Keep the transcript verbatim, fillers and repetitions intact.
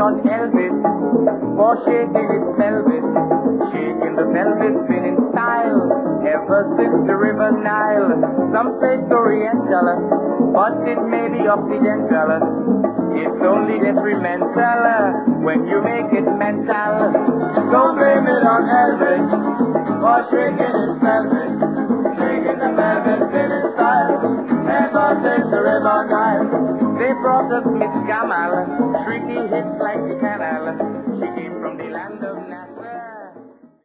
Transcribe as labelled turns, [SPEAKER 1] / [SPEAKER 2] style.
[SPEAKER 1] on Elvis for shaking his pelvis. Shaking the pelvis been in style ever since the river Nile. Some say it's oriental, but it may be occidental. It's only detrimental when you make it mental. Don't blame it on Elvis for shaking his pelvis. Shaking the pelvis been in style ever since the river Nile. They brought us Miss Gamal, shrieky hip